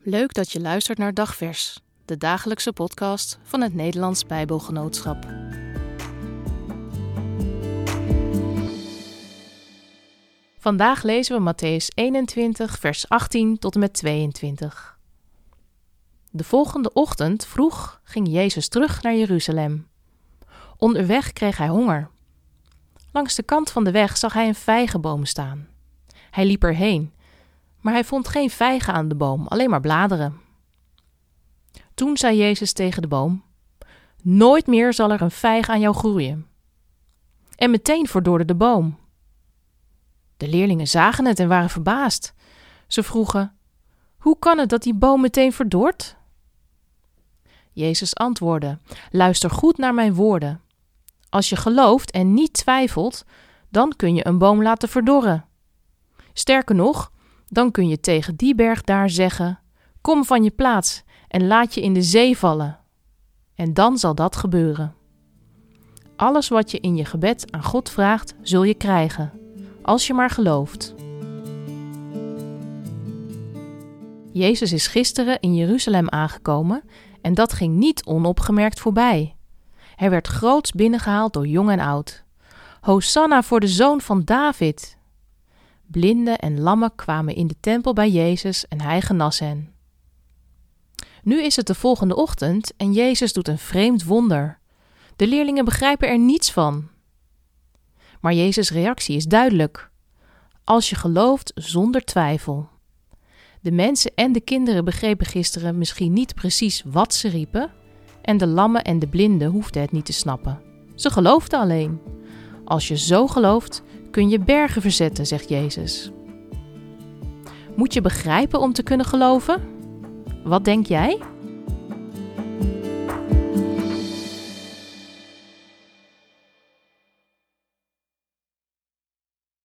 Leuk dat je luistert naar Dagvers, de dagelijkse podcast van het Nederlands Bijbelgenootschap. Vandaag lezen we Mattheüs 21, vers 18 tot en met 22. De volgende ochtend vroeg ging Jezus terug naar Jeruzalem. Onderweg kreeg hij honger. Langs de kant van de weg zag hij een vijgenboom staan. Hij liep erheen, maar hij vond geen vijgen aan de boom, alleen maar bladeren. Toen zei Jezus tegen de boom: "Nooit meer zal er een vijg aan jou groeien." En meteen verdorde de boom. De leerlingen zagen het en waren verbaasd. Ze vroegen: "Hoe kan het dat die boom meteen verdort?" Jezus antwoordde: "Luister goed naar mijn woorden. Als je gelooft en niet twijfelt, dan kun je een boom laten verdorren. Sterker nog, dan kun je tegen die berg daar zeggen: kom van je plaats en laat je in de zee vallen. En dan zal dat gebeuren. Alles wat je in je gebed aan God vraagt, zul je krijgen, als je maar gelooft." Jezus is gisteren in Jeruzalem aangekomen en dat ging niet onopgemerkt voorbij. Hij werd groots binnengehaald door jong en oud. Hosanna voor de zoon van David! Blinden en lammen kwamen in de tempel bij Jezus en hij genas hen. Nu is het de volgende ochtend en Jezus doet een vreemd wonder. De leerlingen begrijpen er niets van. Maar Jezus' reactie is duidelijk: als je gelooft zonder twijfel. De mensen en de kinderen begrepen gisteren misschien niet precies wat ze riepen, en de lammen en de blinden hoefden het niet te snappen. Ze geloofden alleen. Als je zo gelooft, kun je bergen verzetten, zegt Jezus. Moet je begrijpen om te kunnen geloven? Wat denk jij?